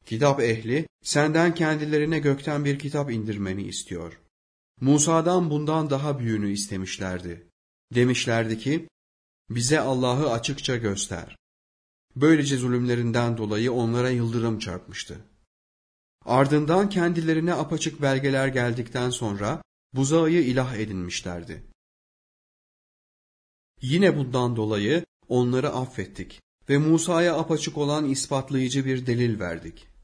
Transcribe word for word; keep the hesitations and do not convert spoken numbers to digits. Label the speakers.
Speaker 1: Kitap ehli, senden kendilerine gökten bir kitap indirmeni istiyor. Musa'dan bundan daha büyüğünü istemişlerdi. Demişlerdi ki, bize Allah'ı açıkça göster. Böylece zulümlerinden dolayı onlara yıldırım çarpmıştı. Ardından kendilerine apaçık belgeler geldikten sonra buzağı ilah edinmişlerdi. Yine bundan dolayı onları affettik ve Musa'ya apaçık olan ispatlayıcı bir delil verdik.